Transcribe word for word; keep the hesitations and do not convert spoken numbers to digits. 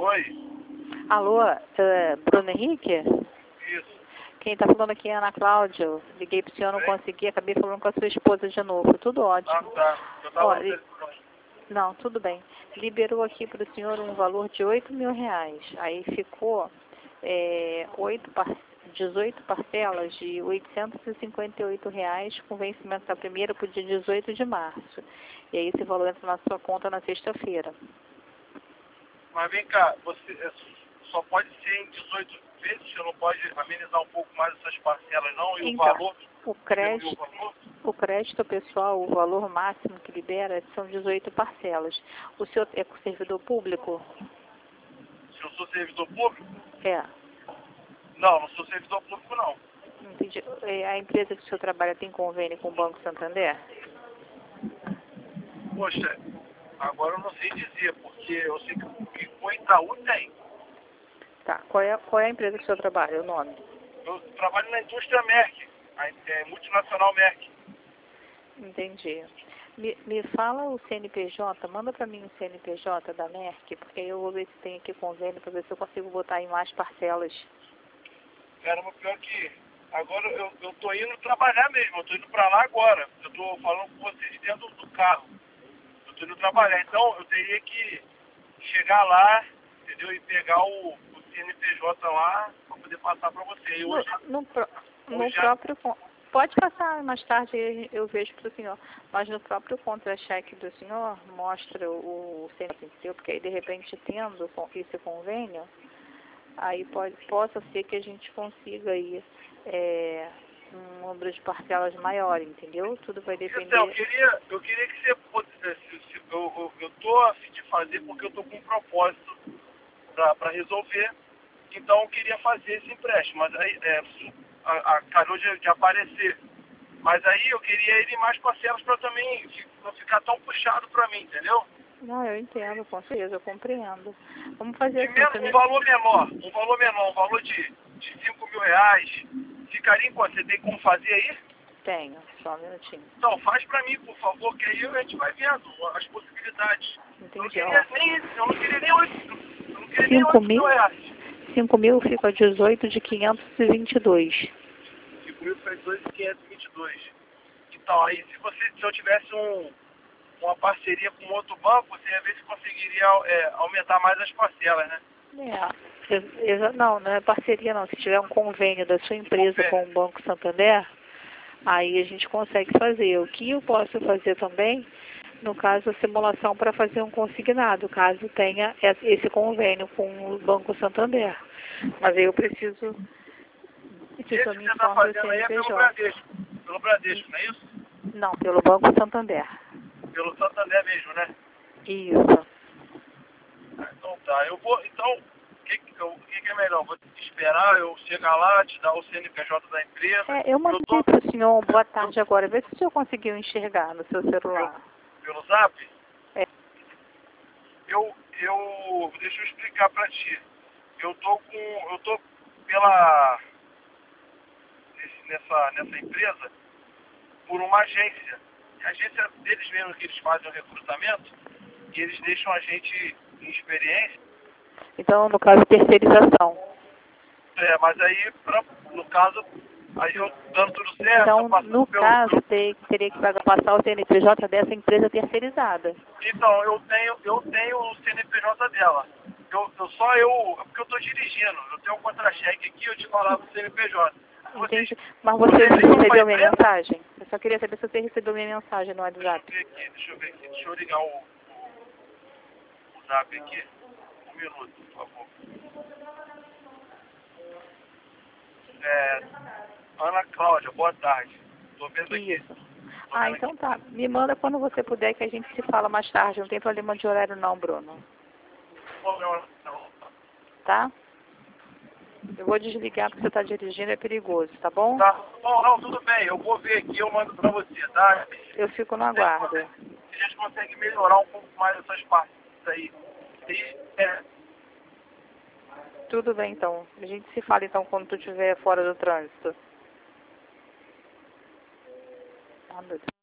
Oi, Alô, é, Bruno Henrique? isso. Quem tá falando aqui é a Ana Cláudia. Liguei pro senhor, não Oi? consegui, acabei falando com a sua esposa de novo. Tudo Ah, ótimo. tá. Eu tava Ó, no li- telefone. não, tudo bem. Liberou aqui para o senhor um valor de oito mil reais. Aí ficou é, oito par- dezoito parcelas de oitocentos e cinquenta e oito reais, com vencimento da primeira para o dia dezoito de março. E aí esse valor entra na sua conta na sexta-feira. Mas vem cá, você é, só pode ser em dezoito vezes? Você não pode amenizar um pouco mais essas parcelas, não? E o Então, valor? o Diminuir o crédito, valor? o crédito pessoal, o valor máximo que libera são dezoito parcelas. O senhor é servidor público? Se eu sou servidor público? É. Não, não sou servidor público, não. Entendi. É, a empresa que o senhor trabalha tem convênio com o Banco Santander? Poxa, agora eu não sei dizer, porque eu sei que, que com o Itaú tem. Tá. Qual é, qual é a empresa que o senhor trabalha, o nome? Eu trabalho na indústria Merck, a é, multinacional Merck. Entendi. Me, me fala o C N P J, manda para mim o C N P J da Merck, porque aí eu vou ver se tem aqui convênio para ver se eu consigo botar em mais parcelas. Caramba, pior que agora eu, eu tô indo trabalhar mesmo, eu tô indo pra lá agora. Eu tô falando com vocês dentro do carro. Eu tô indo trabalhar, então eu teria que chegar lá, entendeu? E pegar o, o C N P J lá pra poder passar pra você. E No, hoje, no, pró- no hoje já, próprio... con- Pode passar mais tarde, aí eu vejo para o senhor. Mas no próprio contra-cheque do senhor, mostra o C N P J seu, porque aí de repente tendo com- esse convênio, aí pode, possa ser que a gente consiga aí é, um número de parcelas maior, entendeu? Tudo vai então, eu depender. queria, eu queria que você pudesse, se- se- eu, eu, eu tô a fim de fazer porque eu tô com um propósito pra, pra resolver. Então eu queria fazer esse empréstimo, mas aí é, su- a, a calhou de, de aparecer. Mas aí eu queria ele em mais parcelas para também fi- não ficar tão puxado para mim, entendeu? Não, eu entendo, com certeza, eu compreendo. Vamos fazer De assim, menos, você um me... valor menor, um valor menor, um valor de, de cinco mil reais. Ficaria em quanto? Você tem como fazer aí? Tenho, só um minutinho. Então, faz para mim, por favor, que aí a gente vai vendo as possibilidades. Eu não Entendi, queria ó. nem, eu não queria nem oito, eu não queria nem Cinco oito mil mil, reais. cinco mil fica dezoito de quinhentos e vinte e dois. cinco mil faz dois mil quinhentos e vinte e dois. Então, aí se você, se eu tivesse um, uma parceria com outro banco, você ia ver se conseguiria é, aumentar mais as parcelas, né? É, ex- exa- não, não é parceria não. Se tiver um convênio da sua empresa com o Banco Santander, aí a gente consegue fazer. O que eu posso fazer também, no caso, a simulação para fazer um consignado, caso tenha es- esse convênio com o Banco Santander. Mas aí eu preciso que o Esse senhor que me você está informe do fazendo aí é pelo C N P J. Bradesco. Pelo Bradesco, não é isso? Não, pelo Banco Santander. Pelo Santander mesmo, né? Isso. Ah, então tá. Eu vou. Então, o que, que, eu- o que, que é melhor? Vou esperar eu chegar lá, te dar o C N P J da empresa. É, eu Eu mandei tô. para o senhor um boa Eu, tarde agora. Vê se o senhor conseguiu enxergar no seu eu, celular. pelo Zap, É, eu. eu deixa eu explicar pra ti. Eu tô com. Eu tô pela. nesse- nessa, nessa empresa por uma agência. A agência deles mesmo que eles fazem o recrutamento e eles deixam a gente em experiência. então, no caso, terceirização. É, mas aí, pra, no caso, aí eu dando tudo certo, Então, eu passando no pelo, caso, pelo... ter- teria que pagar- passar o C N P J dessa empresa terceirizada. Então, eu tenho, eu tenho o C N P J dela. Eu, eu só eu, é porque eu estou dirigindo, eu tenho um contra-cheque aqui, eu te falava o C N P J. Vocês, Entende? Mas você vocês ligam pra recebeu minha empresa? mensagem? Eu só queria saber se você recebeu minha mensagem no Deixa eu WhatsApp. ver aqui, deixa eu ver aqui, deixa eu ligar o, o, o zap aqui. Um minuto, por favor. É, Ana Cláudia, boa tarde. Tô vendo aqui. Isso. Tô Ah, vendo então aqui. tá. Me manda quando você puder que a gente se fala mais tarde. Não tem problema de horário não, Bruno. Ô, meu, não. Tá? Eu vou desligar porque você está dirigindo, é perigoso, tá bom? Tá. Bom, não, tudo bem. Eu vou ver aqui, eu mando pra você, tá? Eu fico no Se a gente aguardo. consegue, se a gente consegue melhorar um pouco mais essas partes aí. E, é, Tudo bem, então. A gente se fala, então, quando tu estiver fora do trânsito. Ah, meu Deus.